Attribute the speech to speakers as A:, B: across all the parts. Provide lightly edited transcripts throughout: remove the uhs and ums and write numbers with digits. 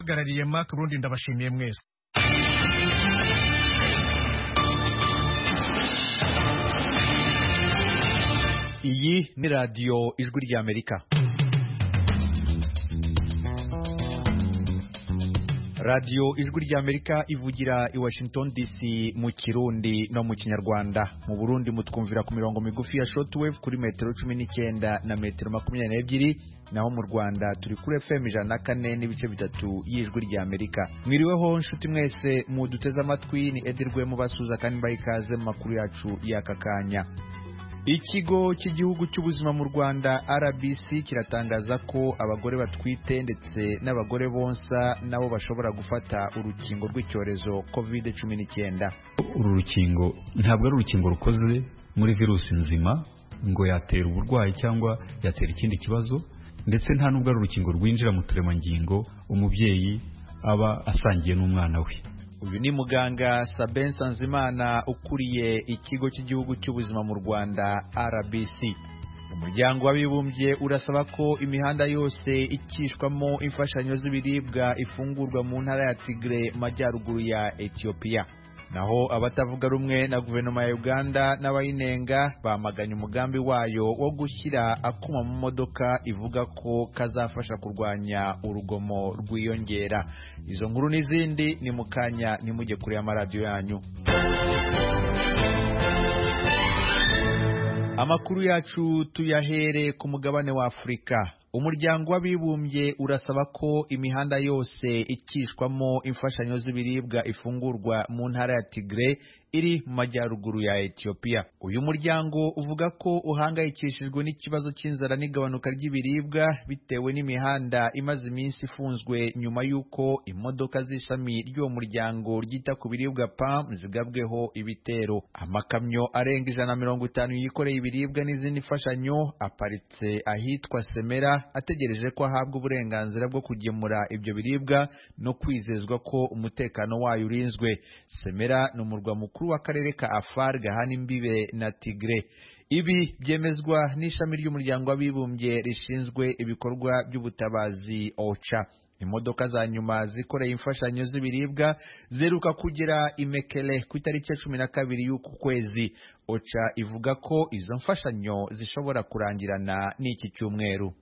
A: Hagarariye Mark Burundi ndabashimiye mwese.
B: Iyi ni radio Ijwi ry'Amerika. Radio Ijwi ry'Amerika ivugira i Washington DC mu Kirundi no mu Kinyarwanda. Mu Burundi mutwumvira ku mirongo migufi ya shortwave kuri metero 19 na metero 22, naho mu Rwanda turi kuri FM 104 n'ibice bitatu y'Ijwi ry'Amerika. Mwiriweho nshuti mwese muduteze amatwi, ni Edirwe mu basuza kandi mbayikaze mu makuru yacu y'akakanya. Ikigo cy'igihugu cy'ubuzima mu Rwanda RBC kiratangaza ko abagore batwite ndetse n'abagore bonsa nabo bashobora gufata urukingo rw'icyorezo COVID-19.
C: Uru rukingo ntabwo ari urukingo rukoze muri virusi nzima ngo yatera uburwayi cyangwa yatera ikindi kibazo, ndetse nta nubwo ari urukingo rwinjira mu turemangingo umubyeyi aba asangiye n'umwana we.
B: Uyu ni muganga Sabin Sanzimana ukuriye ikigo cy'igihugu cy'ubuzima mu Rwanda RBC. Umuryango w'abibumbye urasaba ko imihanda yose ikishwamo imfashanyo z'ibiribwa ifungurwa mu ntara ya Tigre majyaruguru ya Ethiopia. Naho abatavuga rumwe na guverinoma ya Uganda n'abayinenga bamaganye umugambi wayo wo gushyira akuma mu modoka ivuga ko kazafasha kurwanya urugomo rwiyongera. Izo nkuru n'izindi ni mukanya nimujye kuri amaradiyo yanyu. Amakuru yacu tuyahere ku mugabane wa Afrika. Umuryango w'abibumbye urasaba ko imihanda yose ikishwamo imfashanyo z'ibiribwa ifungurwa mu ntara ya Tigre iri mu majyaruguru ya Ethiopia. Uyu muryango uvuga ko uhangayikishijwe n'ikibazo cy'inzara n'igabanuka ry'ibiribwa bitewe n'imihanda imaze iminsi ifunzwe nyuma y'uko imodoka z'ishami ry'uwo muryango ryita ku biribwa PAM zigabweho ibitero. Amakamyo arenga 150 yikoreye ibiribwa n'izindi mfashanyo aparitse ahitwa Semera ategereje ko ahabwa uburenganzira bwo kugemura ibyo biribwa no kwizezwa ko umutekano wayo urinzwe. Semera ni umurwa mukuru w'akarere ka Afar gahana imbibe na Tigre. Ibi byemezwa n'ishami ry'umuryango w'abibumbye rishinzwe ibikorwa by'ubutabazi OCHA. Imodoka za nyuma zikoreye imfashanyo z'ibiribwa zeruka kugera Imekele ku itariki ya 12 y'uku kwezi. OCHA ivuga ko izo mfashanyo zishobora kurangirana n'iki cyumweru.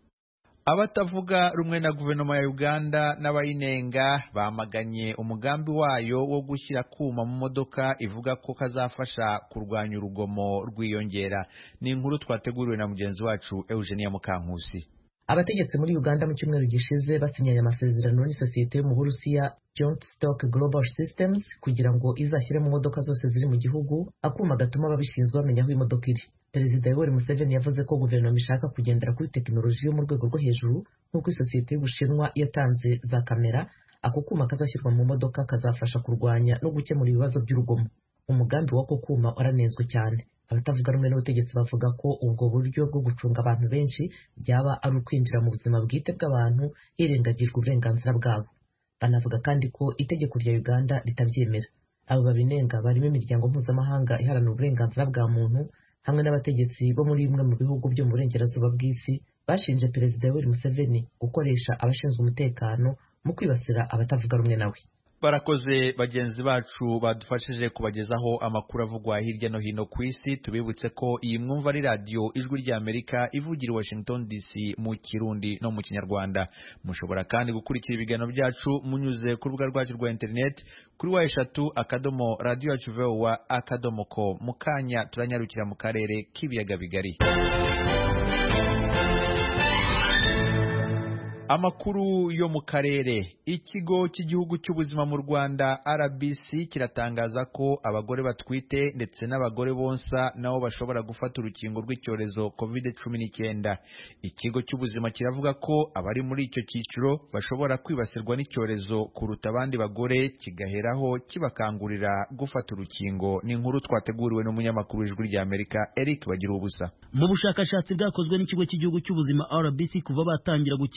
B: Abatavuga rumwe na guverinoma ya Uganda n'abayinenga bamaganye umugambi wayo wo gushyira kuma mu modoka ivuga ko kazafasha kurwanya urugomo rwiyongera. Ni inkuru twateguriwe na mugenzi wacu Eugenia Mukankusi.
D: Abategetsi muri Uganda mu cyumweru gishize basinyanye amasezerano n'isosiyete yo mu Burusiya Joint Stock Global Systems kugira ngo izashyire mu modoka zose ziri mu gihugu akuma gatuma ababishinzwe bamenya aho imodoka iri. Perezida Yoweri Museveni yavuze ko guverinoma ishaka kugendera kuri tekinoloji yo mu rwego rwo hejuru nk'uko isosiyete y'Ubushinwa yatanze za kamera. Ako kuma kazashyirwa mu modoka kazafasha kurwanya no gukemura ibibazo by'urugomo. Umugambi w'ako kuma uranenzwe cyane. Abatavuga rumwe n'ubutegetsi bavuga ko ubwo buryo bwo gucunga abantu benshi byaba ari ukwinjira mu buzima bwite bw'abantu hirengagijwe uburenganzira bwabo. Banavuga kandi ko itegeko rya Uganda ritabyemera. Abo babinenga barimo imiryango mpuzamahanga iharanira uburenganzira bwa muntu hamwe n'abategetsi bo muri bimwe mu bihugu byo mu burengerazuba bw'isi bashinje Perezida Yoweri Museveni gukoresha abashinzwe umutekano mu kwibasira abatavuga rumwe nawe.
B: Barakoze bagenzi bacu badufashije kubagezaho amakuru avugwa hirya no hino ku isi. Tubibutse ko iyi mwumva ari radio Ijwi ry'Amerika ivugira Washington DC mu Kirundi no mu Kinyarwanda. Mushobora kandi gukurikira ibiganiro byacu munyuze ku rubuga rwacu rwa internet kuri wa3.radio.voa.com. Mukanya turanyarukira mu karere k'ibiyaga bigari. Amakuru yo mu karere. Ikigo cy'igihugu cy'ubuzima mu Rwanda RBC kiratangaza ko abagore batwite ndetse n'abagore bonsa nabo bashobora gufata urukingo rw'icyorezo COVID-19. Ikigo cy'ubuzima kiravuga ko abari muri icyo cyiciro bashobora kwibasirwa n'icyorezo kuruta abandi bagore, kigaheraho kibakangurira gufata urukingo. Ni inkuru twateguriwe n'umunyamakuru w'Ijwi ry'Amerika Eric Bagirubusa.
E: Mu bushakashatsi bwakozwe n'ikigo cy'igihugu cy'ubuzima RBC kuva batangira gukingira icyorezo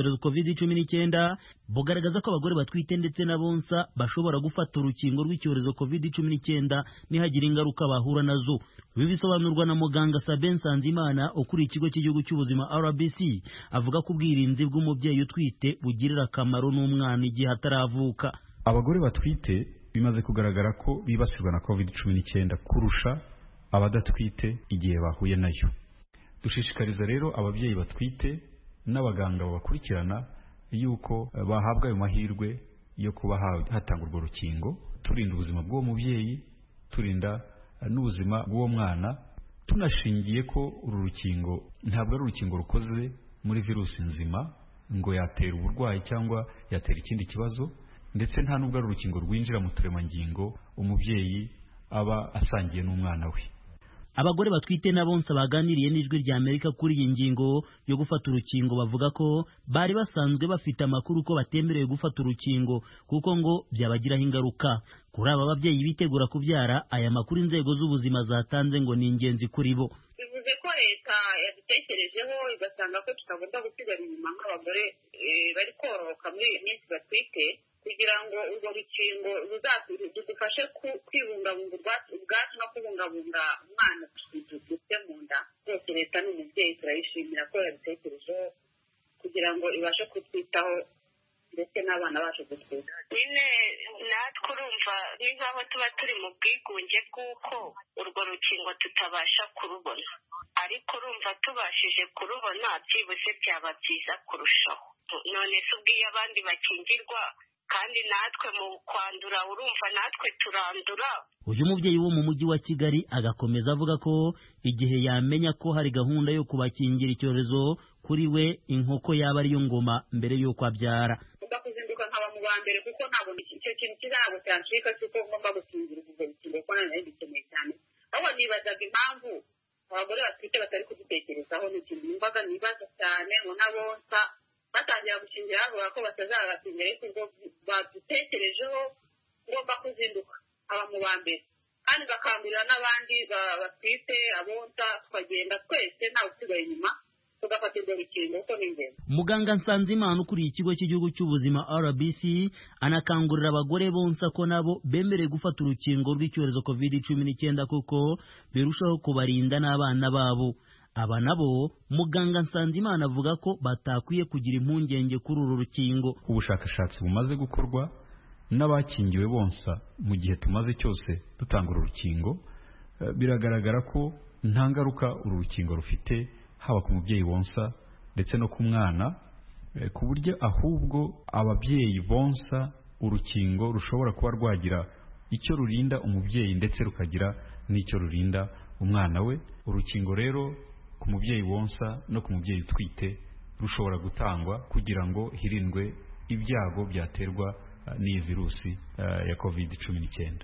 E: icyorezo COVID-19 bugaragaza ko abagore batwite ndetse n'abonsa bashobora gufata urukingo rw'icyorezo COVID-19 nihagira ingaruka bahura nazo. Ibi bisobanurwa na muganga Sabin Nsanzimana ukuriye ikigo cy'igihugu cy'ubuzima RBC, avuga ko ubwirinzi bw'umubyeyi utwite bugirira akamaro n'umwana igihe ataravuka.
C: Abagore batwite bimaze kugaragara ko bibasirwa na COVID-19 kurusha abadatwite igihe bahuye nayo. Dushishikariza rero ababyeyi batwite n'abaganga babakurikirana yuko bahabwa ayo mahirwe yo kuba hatanga urwo rukingo, turinda ubuzima bw'uwo mubyeyi, turinda n'ubuzima bw'uwo mwana, tunashingiye ko uru rukingo ntabwo ari urukingo rukoze muri virusi nzima ngo yatera uburwayi cyangwa yatera ikindi kibazo, ndetse nta nubwo ari urukingo rwinjira mu turemangingo umubyeyi aba asangiye n'umwana we.
E: Abagore batwite n'abonsa baganiriye n'ijwi rya Amerika kuri iyi ngingo yo gufata urukingo bavuga ko bari basanzwe bafite amakuru ko batemerewe gufata urukingo kuko ngo byabagiraho ingaruka. Kuri aba babyeyi bitegura kubyara, aya makuru inzego z'ubuzima zatanze ngo ni ingenzi kuri bo.
F: Bivuze ko leta yadutekerejeho igasanga ko tutagomba gusigara inyuma nk'abagore bari kororoka muri iyi minsi batwite, kugira ngo urwo rukingo rudufashe kwibungabunga ubwacu no kubungabunga umwana dufite mu nda. Rwose leta n'umubyeyi turayishimira ko yabitekerejeho kugira ngo ibashe kutwitaho ndetse n'abana bacu gutwita.
G: Nyine natwe urumva ni nk'aho tuba turi mu bwigunge bw'uko urwo rukingo tutabasha kurubona, ariko urumva tubashije kurubona byibuze byaba byiza kurushaho. None se ubwiye abandi bakingirwa kandi natwe mu kwandura urumva natwe turandura.
E: Uyu mubyeyi wo mu mujyi wa Kigali agakomeza avuga ko igihe yamenya ko hari gahunda yo kubakingira icyorezo kuri we inkoko yaba ariyo ngoma mbere y'uko abyara.
F: Kuzinduka nkaba mu ba mbere kuko ntabwo icyo kintu kizaba cyancika cy'uko ngomba gukingira ubwo rukingo ko nari bikeneye cyane. Aho nibazaga impamvu abagore batwite batari kudutekerezaho, ni ikintu numvaga nibaza cyane ngo n'abonsa batangira gukingira bavuga ko batazagakingira, ariko ubwo badutekerejeho ngomba kuzinduka aba mu ba mbere kandi bakangurira n'abandi batwite abonsa, tukagenda twese ntawe usigaye inyuma tugafata urwo rukingo kuko ni ingenzi.
E: Muganga Nsanzimana ukuriye ikigo cy'igihugu cy'ubuzima RBC anakangurira abagore bonsa ko nabo bemerewe gufata urukingo rw'icyorezo COVID-19 kuko birushaho kubarinda n'abana babo. Aba nabo muganga Nsanzimana avuga ko batakwiye kugira impungenge kuri uru rukingo.
C: Ubushakashatsi bumaze gukorwa n'abakingiwe bonsa mu gihe tumaze cyose dutanga uru rukingo, biragaragara ko nta ngaruka uru rukingo rufite haba ku mubyeyi bonsa ndetse no ku mwana, ku buryo ahubwo ababyeyi bonsa urukingo rushobora kuba rwagira icyo rurinda umubyeyi ndetse rukagira n'icyo rurinda umwana we. Urukingo rero ku mubyeyi wonsa no ku mubyeyi utwite rushobora gutangwa kugira ngo hirindwe ibyago byaterwa n'iyi virusi ya COVID-19.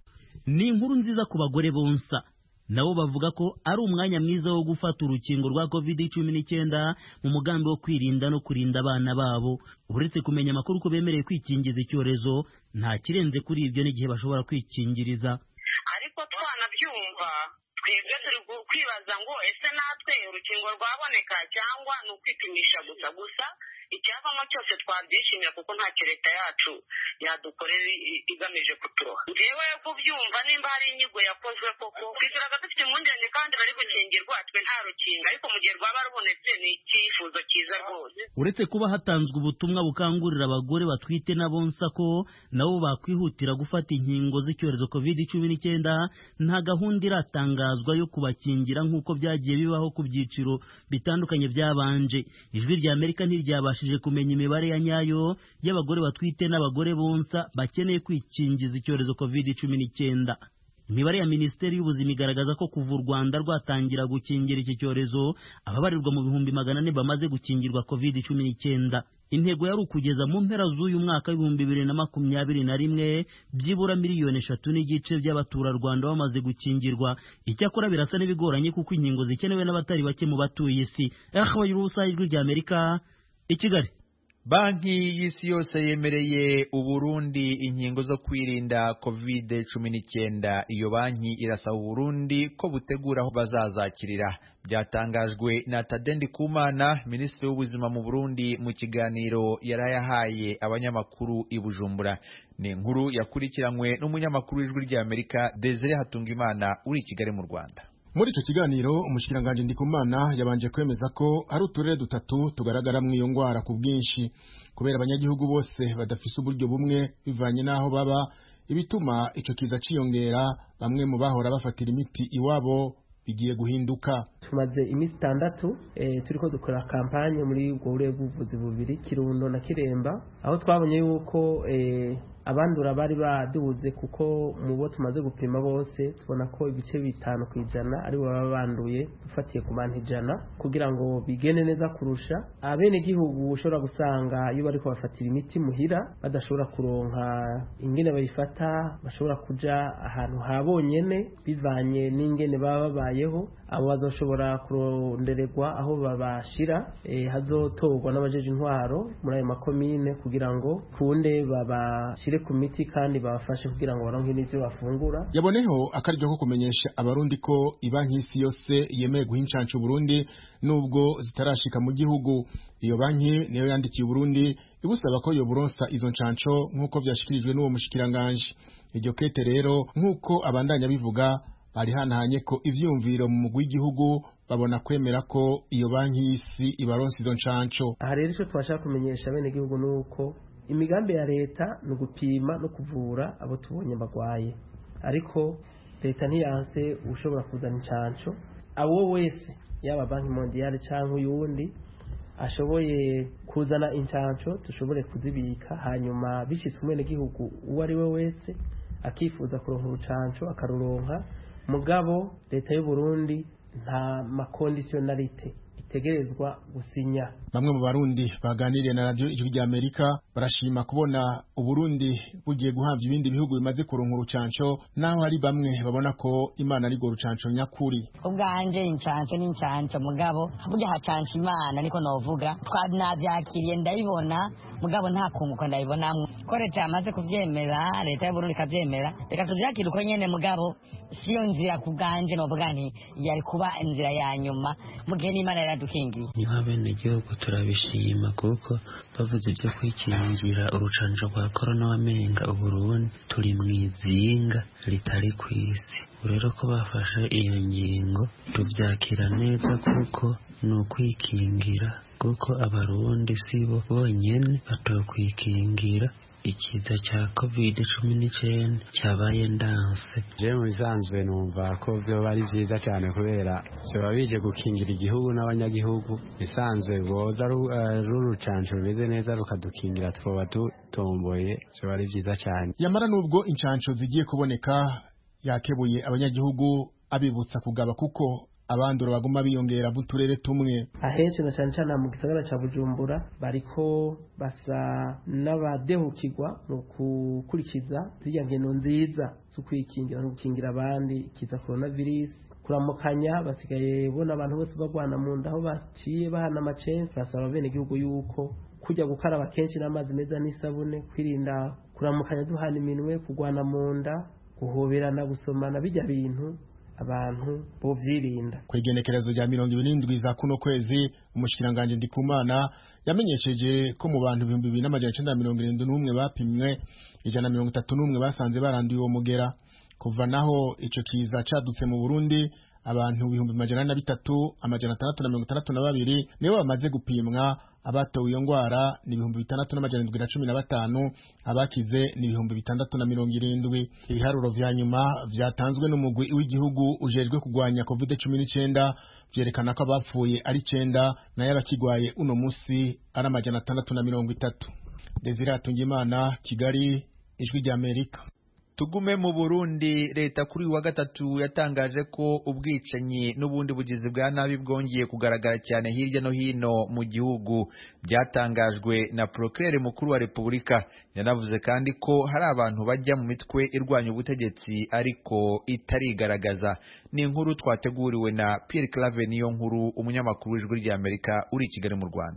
E: Ni inkuru nziza ku bagore bonsa, nabo bavuga ko ari umwanya mwiza wo gufata urukingo rwa COVID-19 mu mugambi wo kwirinda no kurinda abana babo. Uretse kumenya amakuru ko bemereye kwikingiza icyorezo, nta kirenze kuri ibyo n'igihe bashobora kwikingiriza.
G: Ariko twanabyumva twebwe turi kwibaza ngo ese natwe urukingo rwaboneka cyangwa ni ukwipimisha gusa icyavamo cyose twabyishimira kuko ntacyo leta yacu yadukorera igamije kuturoha. Njyewe kubyumva nimba hari inyigo yakozwe koko twizeraga dufite impungenge kandi bari gukingirwa twe nta rukingo, ariko mu gihe rwaba rubonetse ni icyifuzo cyiza rwose.
E: Uretse kuba hatanzwe ubutumwa bukangurira abagore batwite n'abonsa ko nabo bakwihutira gufata inkingo z'icyorezo COVID-19, nta gahunda iratangazwa yo kubakingira nk'uko byagiye bibaho ku byiciro bitandukanye byabanje. Ijwi rya Amerika ntiryabashije kumenya imibare ya nyayo y'abagore batwite n'abagore bonsa bakeneye kwikingiza icyorezo COVID-19. Imibare ya Minisiteri y'Ubuzima igaragaza ko kuva u Rwanda rwatangira gukingira iki cyorezo ababarirwa mu 400 bamaze gukingirwa COVID-19. Intego yari ukugeza mu mpera z'uyu mwaka w'2021 byibura 3.5 miliyoni by'abaturarwanda bamaze gukingirwa. Icyakora birasa n'ibigoranye kuko inkingo zikenewe n'abatari bake mu batuye isi. Ijwi rya Amerika i Kigali.
B: Banki y'Isi yose yemereye Uburundi inkingo zo kwirinda COVID-19. Iyo banki irasaba Uburundi ko butegura aho bazazakirira. Byatangajwe na Tade Ndikumana, Minisitiri w'Ubuzima mu Burundi, mu kiganiro yarayahaye abanyamakuru i Bujumbura. Ni inkuru yakurikiranywe n'umunyamakuru w'Ijwi ry'Amerika Desire Hatungimana uri i Kigali mu Rwanda.
A: Muri ico kiganiro umushikiranganje Ndikumana yabanje kwemeza ko hari uturere dutatu tugaragara mu iyo ngwara ku bwinshi kubera abanyagihugu bose badafise uburyo bumwe bivanye naho baba, ibituma ico kiza ciyongera. Bamwe mu bahora bafatira imiti iwabo bigiye guhinduka.
H: Tumaze imisi 6 turiko dukora kampanye muri ubwo burere bw'ubuvuzi bubiri, Kirundo na Kiremba, aho twabonye yuko abandura bari baduze, kuko mu bo tumaze gupima bose tubona ko ibice 5% ari baba banduye dufatiye ku bantu 100, kugira ngo bigene neza kurusha. Abene gihugu ushobora gusanga iyo bariko bafatira imiti muhira badashobora kuronka ingene bayifata, bashobora kuja ahantu habonyene bivanye n'ingene baba babayeho. Abo bazoshobora kurondererwa aho babashira, hazotorwa n'abajeje intwaro muri ayo makomine kugira ngo kunde babashire ku miti kandi babafashe kugira ngo baronke n'ivyo bafungura.
A: Yaboneho akaryo ko kumenyesha abarundi ko ibanki y'Isi yose yemeye guha incanco Burundi nubwo zitarashika mu gihugu. Iyo banki niyo yandikiye Burundi ibusaba ko yo buronsa izo ncanco nk'uko vyashikirijwe n'uwo mushikiranganje. Iryo kete rero nk'uko abandanya bivuga bari hanahanye ko ivyumviro mu mugwi w'igihugu babona kwemera ko iyo banki y'Isi ibaronsa izo ncanco.
H: Aha rero ico twashaka kumenyesha bene gihugu nuko imigambi ya leta no gupima no kuvura abo tubonye bagwaye, ariko leta ntiyanse ushobora kuzana incanco. Abo wese yaba Banki Mondiale canke uyundi ashoboye kuzana incanco tushobore kuzibika, hanyuma bishitse umwene gihugu uwo ari we wese akifuza kuronka urucanco akaruronka. Mugabo leta y'u Burundi nta makonditionalite itegerezwa gusinya.
A: Bamwe mu Barundi baganiriye na radio Ijwi ry'Amerika barashima kubona Uburundi bugiye guhavya ibindi bihugu bimaze kuronka urucanco, naho hari bamwe babona ko Imana ari go rucanco nyakuri.
I: Ubwanje incanco n'incanco, mugabo burya hacanca Imana niko novuga. Twanavyakiriye ndabibona, mugabo nta kunguko ndabibonamwe ko leta yamaze kuvyemera, leta y'u Burundi kavyemera, reka tuvyakire uko nyene. Mugabo siyo nzira kubwanje novuga nti yari kuba inzira ya nyuma mu gihe n'Imana yaradukingiye.
J: Niho abenegihugu turabishima kuko bavuze ibyo kwikingira urucanco rwa korona wamenga Uburundi turi mwizinga ritari kw'isi. Rero ko bafashe iyo ngingo tuvyakira neza kuko ni ukwikingira, kuko abarundi sibo bonyene batokwikingira ikiza cha COVID-19 cyabaye ndanse.
K: Je mu bisanzwe numva ko vyo bari vyiza cyane kubera byo bije gukingira igihugu n'abanyagihugu. Bisanzwe boza rurucanco rumeze neza rukadukingira twoba dutomboye, byo bari vyiza cyane.
A: Yamara nubwo incanco zigiye kuboneka, yakebuye abanyagihugu abibutsa kugaba kuko abandura baguma biyongera mu turere tumwe.
H: Ahenshi na cyane cyane mu gisagara ca Bujumbura bariko basa n'abadehukirwa mu gukurikiza ziriya ngendo nziza zo kwikingira no gukingira abandi kiza coronavirus. Kuramukanya basigaye bona abantu bose bagwana mu nda aho baciye bahana amacensi. Basaba bene gihugu yuko kujya gukaraba kenshi n'amazi meza n'isabune, kwirinda kuramukanya duhana iminwe, kugwana mu nda, guhoberana, gusomana, bijya bintu abantu bo vyirinda.
A: Kwegenekerezo rya 27 za kuno kwezi, umushikiranganje Ndikumana yamenyesheje ko mu bantu 2971 bapimwe 131 basanze baranduye uwo mugera. Kuva naho ico kiza cadutse mu Burundi, abantu 3,662 nibo bamaze gupimwa. Abatowe iyo ngwara ni 6,715, abakize ni 6,670. Ibiharuro vya nyuma vyatanzwe n'umugwi w'igihugu ujejwe kugwanya COVID-19 vyerekana ko abapfuye ari 9 nayo abakigwaye uno musi ari 630. Desire Hatungimana, Kigali, Ijwi ry'Amerika.
B: Tugume mu Burundi, leta kuri wa gatatu yatangaje ko ubwicanyi n'ubundi bugizi bwa nabi bwongeye kugaragara cyane hirya no hino mu gihugu. Byatangajwe na Procureur mukuru wa Repubulika. Yanavuze kandi ko hari abantu bajya mu mitwe irwanya ubutegetsi ariko itarigaragaza. Ni inkuru twateguriwe na Pierre Claver Niyonkuru, umunyamakuru w'Ijwi ry'Amerika uri i Kigali mu Rwanda.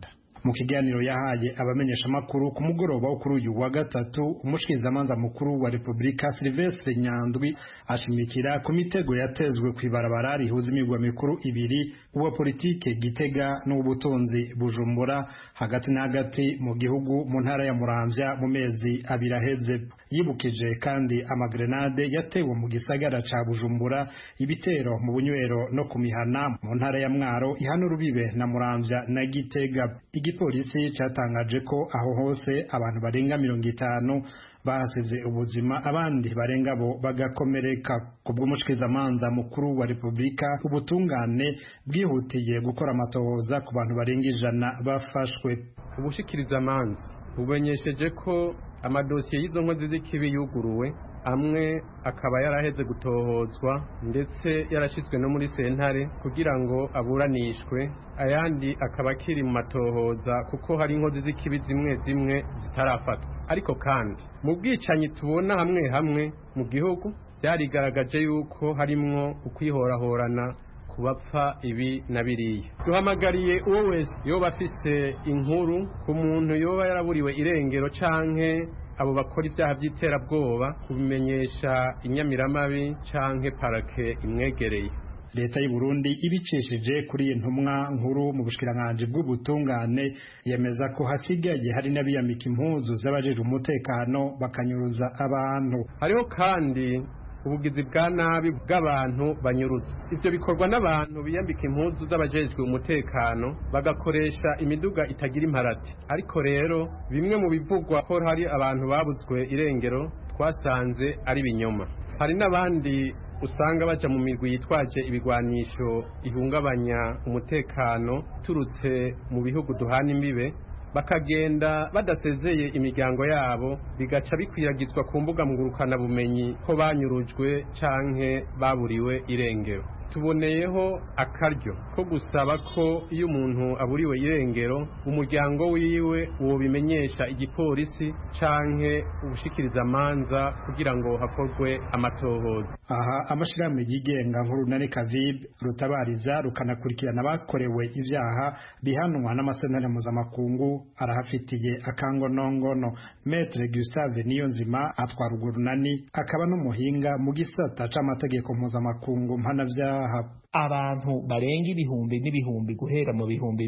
L: mu kiganiro yahaye abamenyesha makuru ku mugoroba wo kuri uyu wa gatatu umushikirizamanza mukuru wa Republika Sylvestre Nyandwi ashimikira ku mitego yatezwe kwibarabara rihuza imigwa mikuru ibiri uwa politike Gitega n'ubutunzi Bujumbura hagati na hagati mu gihugu mu ntara ya Muramvya mu mezi abiri aheze. Yibukije kandi amagrenade yatewe mu gisagara ca Bujumbura, ibitero mu bunywero no ku mihana mu ntara ya Mwaro ihana urubibe na Muramvya na Gitega. Igipolisi cyatangaje ko aho hose abantu barenga 50 bahasize ubuzima, abandi barenga bo bagakomereka. Kubw'umushikirizamanza mukuru wa Republika, ubutungane bwihutiye gukora amatohoza ku bantu barenga 100 bafashwe.
M: Ubushikirizamanza bumenyesheje ko amadosiye y'izo nkozi z'ikibi yuguruwe, amwe akaba yaraheze gutohozwa ndetse yarashitswe no muri sentare kugira ngo aburanishwe, ayandi akaba akiri mu matohoza kuko hari inkozi z'ikibi zimwe zimwe zitarafatwa. Ariko kandi mu bwicanyi tubona hamwe hamwe mu gihugu byarigaragaje yuko harimwo ukwihorahorana kubapfa ibi na biriya. Duhamagariye uwo wese yoba afise inkuru ku muntu yoba yaraburiwe irengero canke abo bakora ibyaha by'iterabwoba kubimenyesha inyamiramabi canke parake imwegereye.
L: Leta y'u Burundi ibicishije kuri intumwa nkuru mu bushikiranganje bw'ubutungane yemeza ko hasigaye hari n'abiyamika impuzu z'abajeje umutekano bakanyuruza abantu.
M: Hariho kandi ubugizi bwa nabi bw'abantu banyurutse. Ivyo bikorwa n'abantu biyambika impuzu z'abajejwe umutekano bagakoresha imiduga itagira imparati. Ariko rero bimwe mu bivugwa ko hari abantu babuzwe irengero twasanze ari binyoma. Hari n'abandi usanga baja mu mirwi yitwaje ibigwanisho ihungabanya umutekano turutse mu bihugu duhana imbibe, bakagenda badasezeye imiryango yabo, bigaca bikwiragizwa ku mbuga ngurukana bumenyi ko banyurujwe canke baburiwe irengero. Tuboneyeho akaryo ko gusaba ko iyo umuntu aburiwe irengero umuryango wiwe uwo bimenyesha igipolisi canke ubushikirizamanza kugira ngo hakorwe amatohoza.
L: Aha amashirahamwe yigenga nk'urunani Kavib rutabariza rukanakurikirana bakorewe ivyaha bihanwa n'amasentare mpuzamakungu arahafitiye akangonongono. Maître Gustave Niyonzima atwara urwo runani akaba n'umuhinga mu gisata c'amategeko mpuzamakungu mpanavyaha.
N: Abantu barenga ibihumbi n'ibihumbi guhera mu bihumbi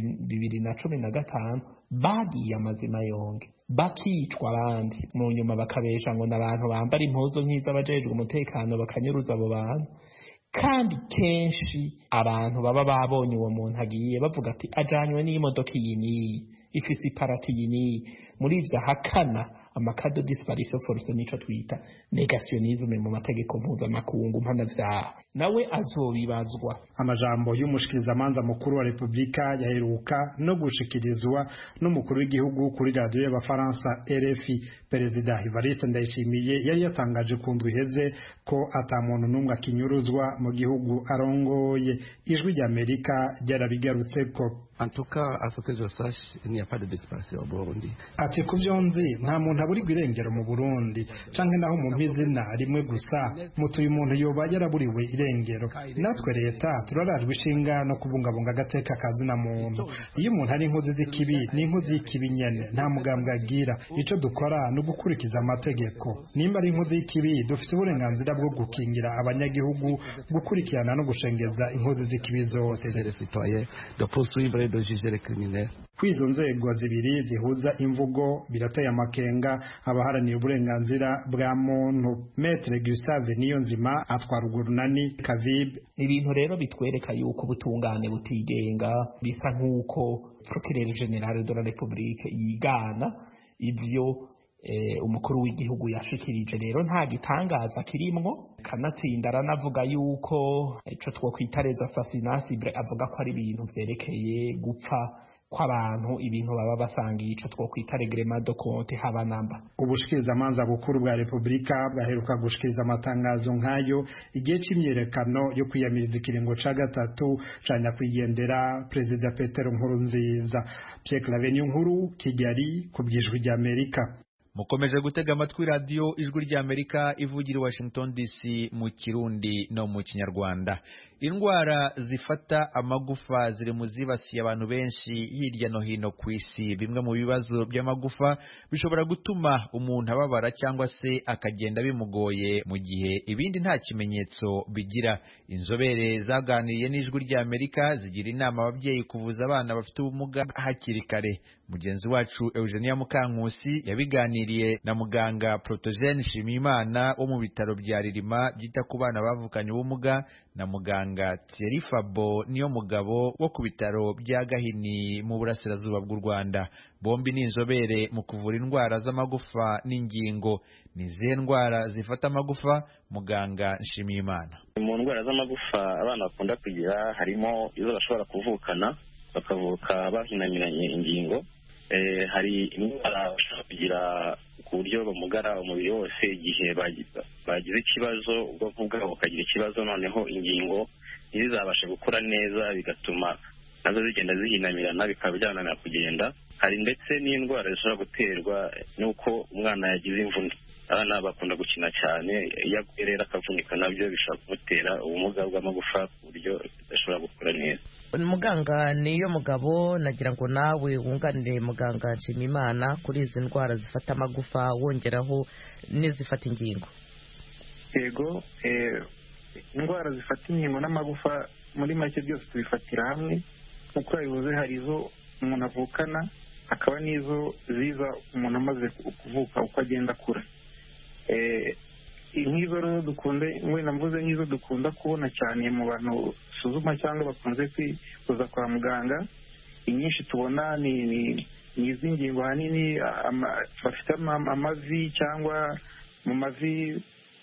N: 2015 bagiye amazima yonge bakicwa, abandi mu nyuma bakabesha ngo n'abantu bambara impuzu nk'iz'abajejwe umutekano bakanyuruza abo bantu. Kandi kenshi abantu baba babonye uwo muntu agiye bavuga ati ajanywe n'imodoka iyi niyi ifise iparati iyi niyi. Muri ivyo hakana amakado disparition force nico twita negationisme mu mategeko mpuzamakungu mpanavyaha, nawe azobibazwa.
L: Amajambo y'umushikirizamanza mukuru wa Republika yaheruka no gushikirizwa n'umukuru w'igihugu kuri radio y'abafaransa RFI. Perezida Evariste Ndayishimiye yari yatangaje ku ndwi iheze ko ata muntu n'umwe akinyuruzwa mu gihugu arongoye. Ijwi ry'Amerika ryarabigarutseko.
O: En tout cas, à ce que je sache, il n'y a pas de disparition au Burundi.
L: Ati kuvyonzi nta muntu aburirwa irengero mu Burundi canke naho mu mpizina rimwe gusa mutuye umuntu yoba yaraburiwe irengero. Natwe leta turarajwe ishinga no kubungabunga agateka kazina muntu. Iyo umuntu ari inkozi z'ikibi ni inkozi y'ikibi nyene, nta mugambwe agira. Ico dukora no gukurikiza amategeko. Nimba ari inkozi y'ikibi dufite uburenganzira bwo gukingira abanyagihugu, gukurikirana no gushengeza inkozi z'ikibi zose. Kwizo nzego zibiri zihuza imvugo birateye amakenga abaharaniye uburenganzira bwa muntu. Maître Gustave Niyonzima atwara urwo runani Kavib.
N: Ibintu rero bitwereka yuko ubutungane butigenga, bisa nk'uko Procureur General de la République yigana ivyo umukuru w'igihugu yashikirije. Rero nta gitangaza kirimwo, kanatsinda aranavuga yuko ico twokwita les assassinats avuga ko ari ibintu vyerekeye gupfa kw'abantu, ibintu baba basangiye ico twokwita reglement de compte habanamba.
L: Ubushikirizamanza bukuru bwa Republika bwaheruka gushikiriza amatangazo nk'ayo igihe c'imyerekano yo kwiyamiriza ikiringo ca gatatu ca nyakwigendera Perezida Petero Nkurunziza. Pierre Claver Nkuru, Kigali, ku bw'Ijwi ry'Amerika.
B: mukomeje gutega amatwi radiyo ijwi ry'Amerika ivugira i Washington DC mu Kirundi no mu Kinyarwanda. Indwara zifata amagufa ziri mu zibasiye abantu benshi hirya no hino ku isi. Bimwe mu bibazo by'amagufa bishobora gutuma umuntu ababara cyangwa se akagenda bimugoye, mu gihe ibindi nta kimenyetso bigira. Inzobere zaganiriye n'ijwi ry'Amerika zigira inama ababyeyi kuvuza abana bafite ubumuga hakiri kare. Mugenzi wacu Eugenia Mukankusi yabiganiriye na muganga Protogene Nshimiyimana wo mu bitaro bya Ririma byita ku bana bavukanye ubumuga na muganga Thierry Fabo niyo mugabo wo ku bitaro bya Gahini mu burasirazuba bw'u Rwanda. Bombi ni inzobere mu kuvura indwara z'amagufa n'ingingo. Ni izihe ndwara zifata amagufa? Muganga Nshimiyimana:
P: mu ndwara z'amagufa abana bakunda kugira harimo izo bashobora kuvukana, bakavuka bahinamiranye ingingo. Hari indwara bashobora kugira ku buryo bamugara umubiri wose igihe bagize ikibazo, ubwonko bwabo bukagira ikibazo, noneho ingingo ntizabashe gukora neza bigatuma nazo zigenda zihinamirana bikaba byananira kugenda. Hari ndetse n'indwara zishobora guterwa n'uko umwana yagize imvune. Abana bakunda gukina cyane, iyo aguye rero akavunika nabyo bishobora kumutera ubumuga bw'amagufa ku buryo bidashobora gukora neza.
D: Muganga niyo mugabo, nagira ngo nawe wunganire muganga Nshimiyimana kuri izi ndwara zifata amagufa wongeraho n'izifata ingingo.
Q: Yego, indwara zifata ingingo n'amagufa muri make byose tubifatira hamwe. Nk'uko yabivuze, hari izo umuntu avukana, hakaba n'izo ziza umuntu amaze kuvuka uko agenda akura. Nk'izo rero mvuze nk'izo dukunda kubona cyane mu bantu suzuma cyangwa bakunze kwivuza kwa muganga, inyinshi tubona ni iz'ingingo ahanini bafite amavi cyangwa mu mavi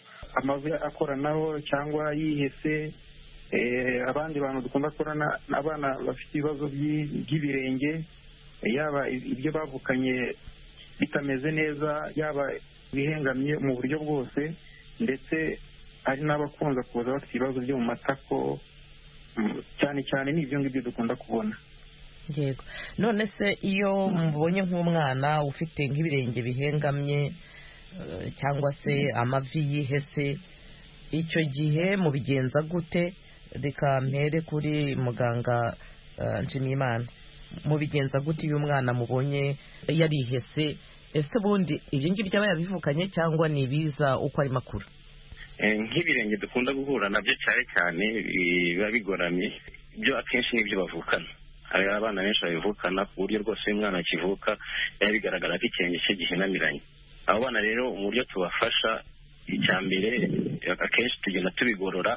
Q: akoranaho cyangwa yihese. Abandi bantu dukunda kubona abana bafite ibibazo by'ibirenge, yaba ibyo bavukanye bitameze neza, yaba bihengamye mu buryo bwose, ndetse hari n'abakunze kuza bafite ibibazo byo mu matako. Cyane cyane ni ibyo ngibyo dukunda kubona.
D: Yego, none se iyo mubonye nk'umwana ufite nk'ibirenge bihengamye cyangwa se amavi yihese, icyo gihe mubigenza gute? Reka mpere kuri muganga Nshimiyimana. Mubigenza gute iyo umwana mubonye yarihese? Ese bundi ibyo ngibyo aba yabivukanye cyangwa ni ibiza uko ari makuru?
P: Nk'ibirenge dukunda guhura nabyo cyane cyane biba bigoramye, ibyo akenshi nibyo bavukana. Hari abana benshi babivukana ku buryo rwose iyo umwana akivuka biba bigaragara ko ikirenge cye gihinamiranye. Abo bana rero mu buryo tubafasha, icya mbere akenshi tugenda tubigorora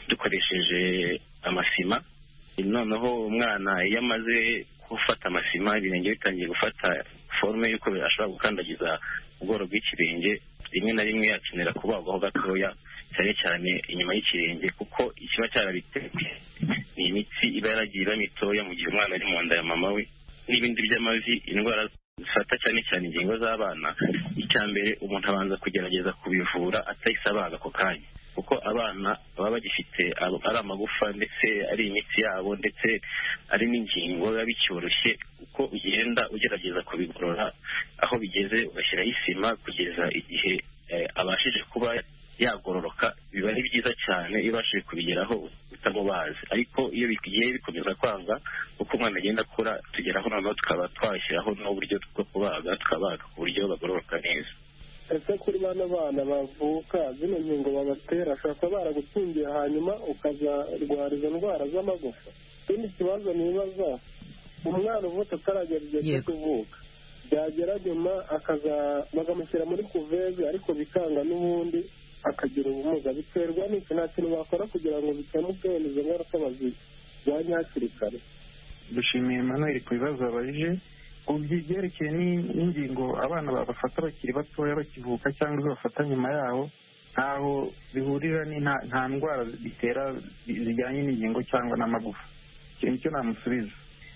P: dukoresheje amasima. Noneho umwana iyo amaze gufata amasima, ibirenge bitangiye gufata forume y'uko ashobora gukandagiza ubworo bw'ikirenge, rimwe na rimwe akenera kubagwaho gatoya, cyane cyane inyuma y'ikirenge, kuko ikiba cyarabitewe ni imitsi iba yaragiye iba mitoya mu gihe umwana ari mu nda ya mama we. N'ibindi by'amavi, indwara zifata cyane cyane ingingo z'abana, icya mbere umuntu abanza kugerageza kubivura atahise abaga ako kanya, kuko abana baba bagifite ari amagufa ndetse ari imitsi yabo ndetse ari n'ingingo biba bicyoroshye. Uko ugenda ugerageza kubigorora, aho bigeze ugashyiraho isima kugeza igihe abashije kuba yagororoka, biba ari byiza cyane iyo ubashije kubigeraho utamubazi. Ariko iyo bigiye bikomeza kwanga, uko umwana agenda akura, tugeraho noneho tukaba twashyiraho n'uburyo bwo kubaga, tukabaga ku buryo bagororoka neza.
R: Ese kuri bano bana bavuka zino nkingo babatera, ashobora kuba baragutungiye hanyuma ukazarwara izo ndwara z'amagufa? Ikindi kibazo nibaza, umwana uvutse ataragera igihe cyo kuvuka, byagera nyuma bakamushyira muri kuveze ariko bikanga n'ubundi akagira ubumuga, biterwa n'iki? Nta kintu bakora kugira ngo bikemuke izo ngaruka bazirwanye hakiri kare?
Q: Dushimiye Emmanuel ku bibazo babajije. Byerekeye n'ingingo abana bafata bakiri batoya bakivuka cyangwa izo bafata nyuma yaho, ntaho bihurira, nta ndwara bitera zijyanye n'ingingo cyangwa n'amagufa. Icyo nicyo namusubiza.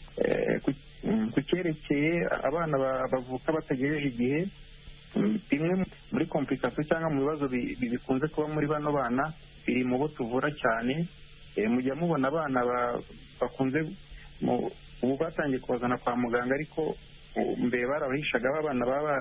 Q: Ku cyerekeye abana bavuka batagejeje igihe, bimwe muri komplikasiyo cyangwa mu bibazo bikunze kuba muri bano bana biri mu bo tuvura cyane. Mujya mubona abana bakunze ubu batangiye kubazana kwa muganga, ariko mbere barabahishaga abana baba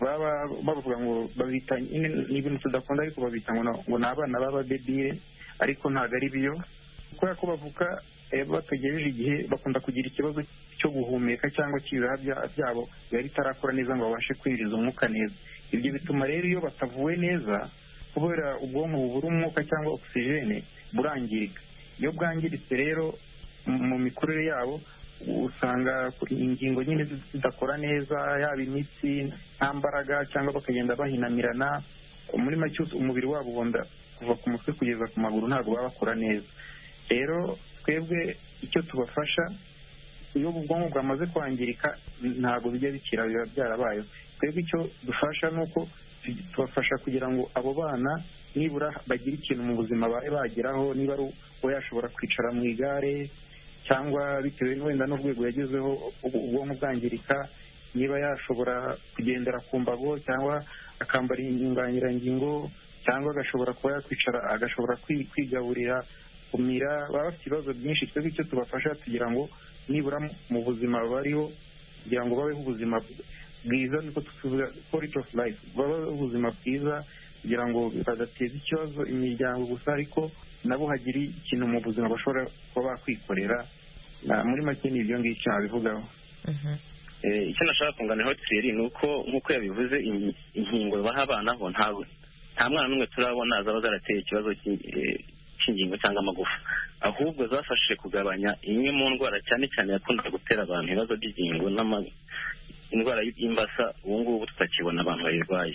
Q: baba bavuga ngo babita ni ibintu tudakunda ariko babita ngo ni abana b'abadebire ariko ntabwo ari byo kubera ko bavuka bategereje igihe bakunda kugira ikibazo cyo guhumeka cyangwa cy'ibihaha byabo biba bitarakora neza ngo babashe kwinjiza umwuka neza. Ibyo bituma rero iyo batavuwe neza kubera ubwonko bubura umwuka cyangwa ogisijene burangirika. Iyo bwangiritse rero mu mikurire yabo usanga ingingo nyine zidakora neza, yaba imitsi nta mbaraga cyangwa bakagenda bahinamirana. Muri make umubiri wabo ubonda kuva ku mutwe kugeza ku maguru ntabwo baba bakora neza. Rero twebwe icyo tubafasha iyo ubwonko bwamaze kwangirika ntabwo bijya bikira, biba byarabayeho. Twebwe icyo dufasha ni uko tubafasha kugira ngo abo bana nibura bagire ikintu mu buzima babe bageraho, niba ari uko yashobora kwicara mu igare cyangwa bitewe wenda n'urwego yagezeho ubwonko bwangirika, niba yashobora kugendera ku mbago cyangwa akambara inyunganirangingo cyangwa agashobora kuba yakwicara agashobora kwigaburira kumira. Baba bafite ibibazo byinshi. Twebwe icyo tubafasha tugira ngo nibura mu buzima bariho kugira ngo babeho ubuzima bwiza, niko tuvuga quality of life, babeho ubuzima bwiza kugira ngo badateza ikibazo imiryango gusa ariko nabo hagiri ikintu mu buzima bashobora kuba bakwikorera. Muri make ni ibyo ngibyo nabivugaho.
P: Icyo nashaka kunganiraho Thierry ni uko nk'uko yabivuze inkingo baha abana ho nta mwana n'umwe turabona zaba zarateye ikibazo cy'ingingo cyangwa amagufa, ahubwo zafashije kugabanya imwe mu ndwara cyane cyane yakunda gutera abantu ibibazo by'ingingo indwara y'imbasa. Ubu ngubu tutakibona abantu bayirwaye.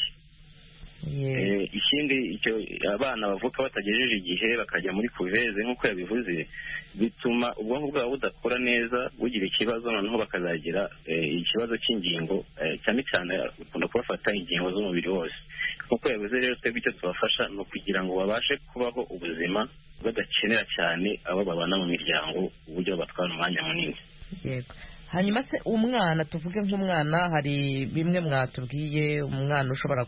P: Ikindi icyo abana bavuka batagejeje igihe bakajya muri kuveze nk'uko yabivuze bituma ubwonko bwabo budakora neza, bugira ikibazo, noneho bakazagira ikibazo cy'ingingo cyane cyane bakunda kubafata ingingo z'umubiri wose. Nk'uko yabivuze rero twebwe icyo tubafasha ni ukugira ngo babashe kubaho ubuzima badakenera cyane abo babana mu miryango uburyo batwara umwanya munini.
D: Yego. Hanyuma se umwana, tuvuge nk'umwana, hari bimwe mwatubwiye, umwana ushobora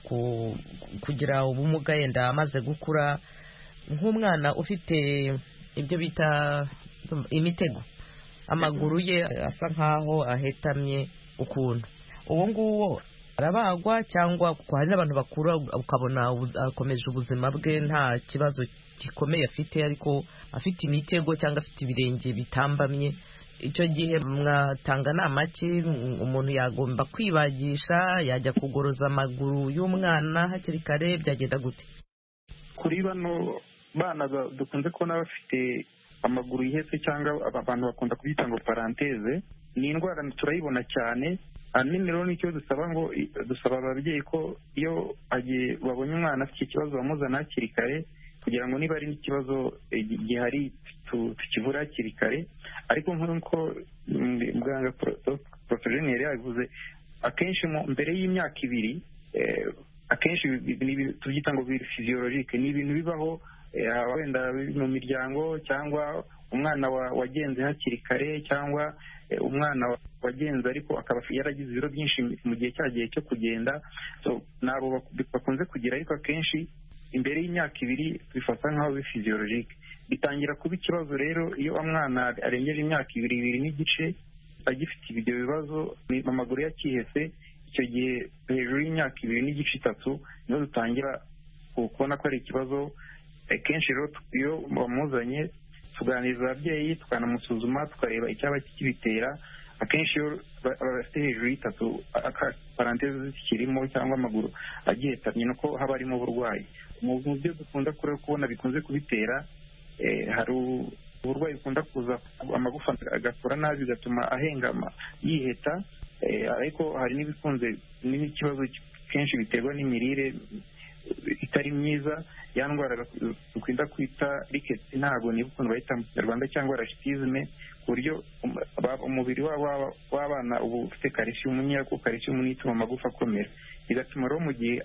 D: kugira ubumuga yenda amaze gukura, nk'umwana ufite ibyo bita imitego, amaguru ye asa nkaho ahetamye ukuntu, uwo nguwo arabagwa cyangwa hari n'abantu bakura ukabona akomeje ubuzima bwe nta kibazo gikomeye afite ariko afite imitego cyangwa afite ibirenge bitambamye? Icyo gihe mwatanga nama ki? Umuntu yagomba kwibagisha, yajya kugoroza amaguru y'umwana hakiri kare, byagenda gute?
Q: Kuri bano bana dukunze kubona bafite amaguru yihese cyangwa abantu bakunda kubyita ngo paranteze, ni indwara turayibona cyane. Ahanini rero nicyo dusaba ababyeyi ko iyo babonye umwana afite ikibazo bamuzana hakiri kare kugira ngo niba ari n'ikibazo gihari tukivura hakiri kare. Ariko nk'uko muganga Profesor yari yabivuze, akenshi mbere y'imyaka 2 akenshi tubyita ngo biri physiologique, ni ibintu bibaho wenda mu miryango cyangwa umwana wagenze hakiri kare cyangwa umwana wagenze ariko akaba yaragize ibiro byinshi mu gihe cyagiye cyo kugenda. Nabo bakunze kugira, ariko akenshi imbere y'imyaka 2 bifata nk'aho biri physiologique. Bitangira kuba ikibazo rero iyo umwana arengeje imyaka 2 n'igice agifite ibyo bibazo, amaguru yakihese. Icyo gihe hejuru y'imyaka 2 n'igice 3 niho dutangira kubona ko ari ikibazo. Kenshi rero iyo bamuzanye tuganiriza ababyeyi, tukanamusuzuma, tukareba icyaba kibitera. Akenshi iyo bafite hejuru y'3 paranteze zikirimo cyangwa amaguru agihetamye, nuko haba harimo uburwayi. Mu byo dukunda kubona bikunze kubitera, hari uburwayi bukunda kuza amagufa agakora nabi bigatuma ahengama yiheta, ariko hari n'ikibazo kenshi biterwa n'imirire itari myiza. Ya ndwara dukunda kwita rickets, ntabwo niba ukuntu bayita mu Kinyarwanda, cyangwa rachitisme, ku buryo umubiri w'abana uba ufite calcium nkeya, kuko calcium ni ituma amagufa akomera, bigatuma rero mu gihe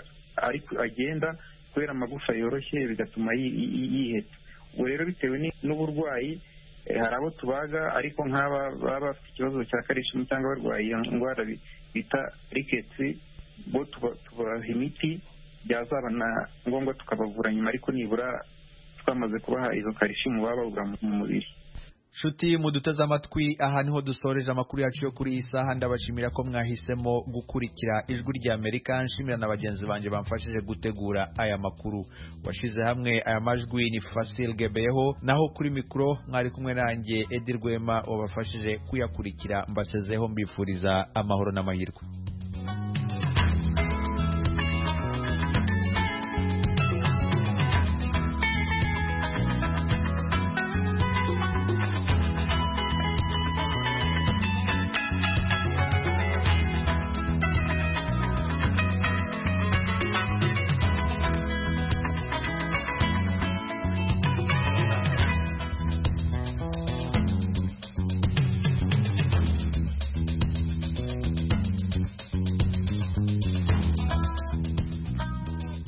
Q: agenda kubera amagufa yoroshye bigatuma yiheta. Ubwo rero bitewe n'uburwayi, hari abo tubaga ariko nk'aba baba bafite ikibazo cya calcium cyangwa barwaye indwara bita rickets, bo tubaha imiti, byazaba na ngombwa tukabavura nyuma, ariko nibura twamaze kubaha izo calcium baba babura mu mubiri.
B: Shuti muduteze amatwi, aha niho dusoreje amakuru yacu yo kuri iyi saha. Ndabashimira ko mwahisemo gukurikira Ijwi ry'Amerika. Nshimira na bagenzi banjye bamfashije gutegura aya makuru. Washize hamwe aya majwi ni Fasil Gebeho, naho kuri mikro mwari kumwe nanjye Edi Rwema wabafashije kuyakurikira. Mbasezeho mbifuriza amahoro n'amahirwe.